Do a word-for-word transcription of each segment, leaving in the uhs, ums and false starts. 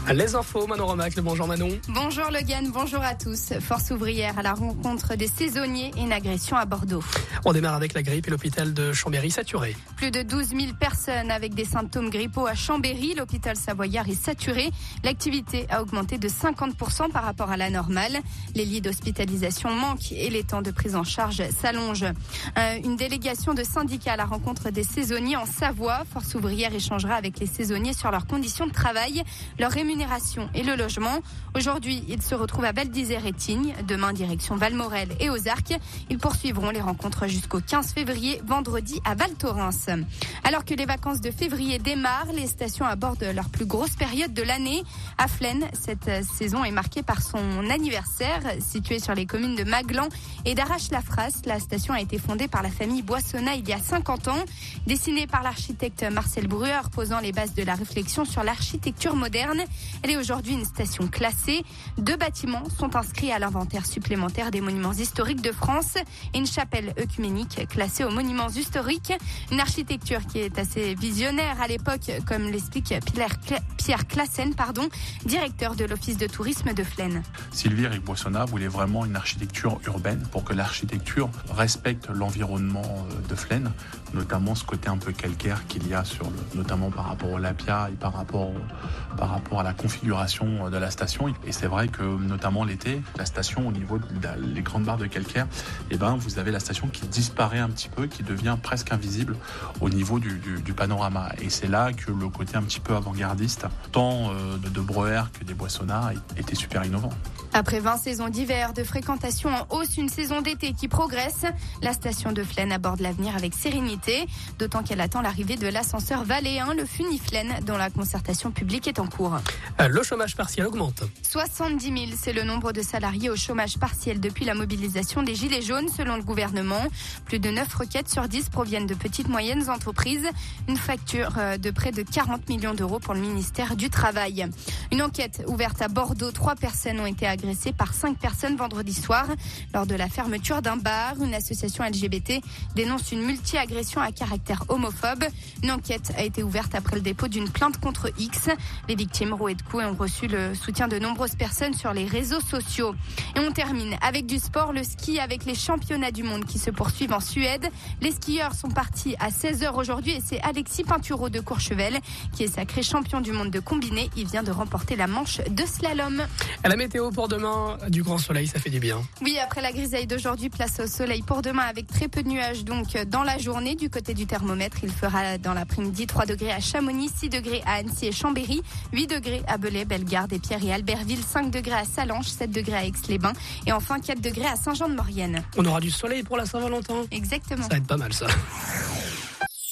Les infos, Manon Romacle, bonjour Manon. Bonjour Logan, bonjour à tous. Force ouvrière à la rencontre des saisonniers et une agression à Bordeaux. On démarre avec la grippe et l'hôpital de Chambéry saturé. Plus de douze mille personnes avec des symptômes grippaux à Chambéry. L'hôpital savoyard est saturé. L'activité a augmenté de cinquante pour cent par rapport à la normale. Les lits d'hospitalisation manquent et les temps de prise en charge s'allongent. Euh, une délégation de syndicats à la rencontre des saisonniers en Savoie. Force ouvrière échangera avec les saisonniers sur leurs conditions de travail, leur rémunération et le logement. Aujourd'hui, ils se retrouvent à Val d'Isère et Tignes. Demain, direction Valmorel et Ozark. Ils poursuivront les rencontres jusqu'au quinze février, vendredi à Val Thorens. Alors que les vacances de février démarrent, les stations abordent leur plus grosse période de l'année. À Flaine, cette saison est marquée par son anniversaire. Située sur les communes de Maglan et d'Arrache-la-Frasse, la station a été fondée par la famille Boissonnat il y a cinquante ans. Dessinée par l'architecte Marcel Brueur, posant les bases de la réflexion sur l'architecture moderne. Elle est aujourd'hui une station classée. Deux bâtiments sont inscrits à l'inventaire supplémentaire des monuments historiques de France et une chapelle œcuménique classée aux monuments historiques. Une architecture qui est assez visionnaire à l'époque, comme l'explique Pierre Classen, pardon, directeur de l'Office de tourisme de Flaine. Sylvie Eric Boissonnat voulait vraiment une architecture urbaine pour que l'architecture respecte l'environnement de Flaine, notamment ce côté un peu calcaire qu'il y a sur le, notamment par rapport au Lapia et par rapport, par rapport à la configuration de la station. Et c'est vrai que notamment l'été, la station au niveau des grandes barres de calcaire, eh ben, vous avez la station qui disparaît un petit peu, qui devient presque invisible au niveau du, du, du panorama. Et c'est là que le côté un petit peu avant-gardiste, tant de, de Breuer que des Boissonnat, était super innovant. Après vingt saisons d'hiver, de fréquentation en hausse, une saison d'été qui progresse, la station de Flaine aborde l'avenir avec sérénité, d'autant qu'elle attend l'arrivée de l'ascenseur Valéen, le Funiflaine, dont la concertation publique est en cours. Le chômage partiel augmente. soixante-dix mille, c'est le nombre de salariés au chômage partiel depuis la mobilisation des Gilets jaunes, selon le gouvernement. Plus de neuf requêtes sur dix proviennent de petites moyennes entreprises. Une facture de près de quarante millions d'euros pour le ministère du Travail. Une enquête ouverte à Bordeaux. Trois personnes ont été agressées par cinq personnes vendredi soir lors de la fermeture d'un bar. Une association L G B T dénonce une multi-agression à caractère homophobe. Une enquête a été ouverte après le dépôt d'une plainte contre X. Les victimes rouées de coups ont reçu le soutien de nombreuses personnes sur les réseaux sociaux. Et on termine avec du sport, le ski avec les championnats du monde qui se poursuivent en Suède. Les skieurs sont partis à seize heures aujourd'hui et c'est Alexis Pinturo de Courchevel qui est sacré champion du monde de combiné. Il vient de remporter la manche de slalom. À la météo pour demain, du grand soleil, ça fait du bien. Oui, après la grisaille d'aujourd'hui, place au soleil pour demain avec très peu de nuages donc dans la journée. Du côté du thermomètre, il fera dans l'après-midi trois degrés à Chamonix, six degrés à Annecy et Chambéry, huit degrés à Belay, Bellegarde et Pierre et Albertville, cinq degrés à Salanches, sept degrés à Aix-les-Bains et enfin quatre degrés à Saint-Jean-de-Maurienne. On aura du soleil pour la Saint-Valentin. Exactement. Ça va être pas mal ça.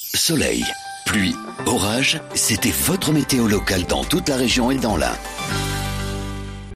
Soleil, pluie, orage, c'était votre météo locale dans toute la région et dans l'Ain.